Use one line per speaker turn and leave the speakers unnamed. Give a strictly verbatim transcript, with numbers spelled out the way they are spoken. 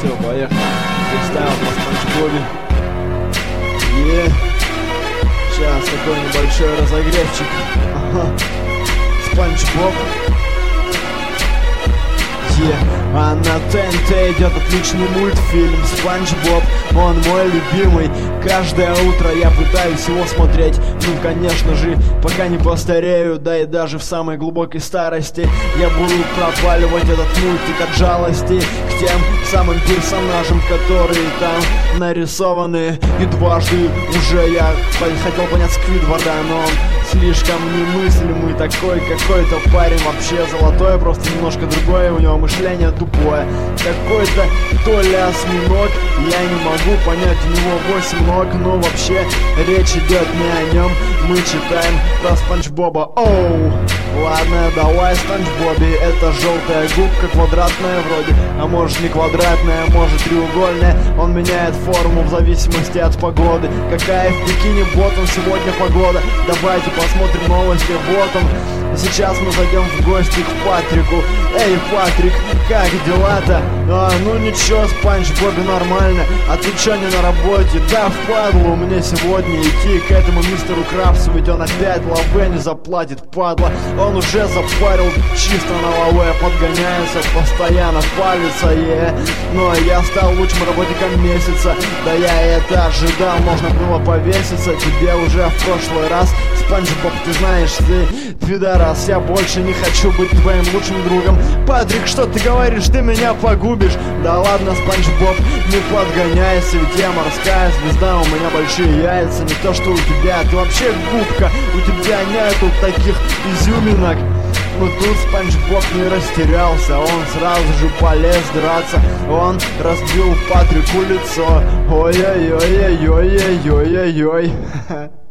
Все, поехали. Фристайл по Спанч Бобе. Е. Сейчас такой небольшой разогревчик. Ага. Спанч Боб. Е. А на ТНТ идет отличный мультфильм Спанч Боб, он мой любимый. Каждое утро я пытаюсь его смотреть. Ну, конечно же, пока не постарею. Да и даже в самой глубокой старости я буду пропаливать этот мультик от жалости к тем самым персонажам, которые там нарисованы. И дважды уже я хотел понять Сквидварда, но он слишком немыслимый такой какой-то парень. Вообще золотой, просто немножко другое, у него мышление тупое. Какой-то то ли осьминог, я не могу понять, у него восемь ног, но вообще речь идет не о нем. Мы читаем про Спанч Боба. Оу, ладно, давай Спанч Боби. Это желтая губка, квадратная вроде, а может не квадратная, а может треугольная. Он меняет форму в зависимости от погоды. Какая в Пекине, ботом сегодня погода? Давайте посмотрим новости, вот он. Сейчас мы зайдем в гости к Патрику. Эй, Патрик, как дела-то? А, ну ничего, Спанч Боби, нормально. А ты чё не на работе? Да, впадло мне сегодня идти к этому мистеру Крабсу, ведь он опять лаве не заплатит, падла. Он уже запарил чисто на лаве, подгоняется, постоянно палится, е. Но я стал лучшим работником месяца. Да я это ожидал, можно было повеситься. Тебе уже в прошлый раз, Спанч Боб, ты знаешь, ты пидорас. Я больше не хочу быть твоим лучшим другом. Патрик, что ты говоришь? Ты меня погубишь. Да ладно, Спанч Боб, не подгоняйся, ведь я морская звезда, у меня большие яйца, не то что у тебя. Ты вообще губка, у тебя нету таких изюминок. Но тут Спанч Боб не растерялся, он сразу же полез драться. Он разбил Патрику лицо. Ой-ой-ой-ой-ой-ой-ой-ой.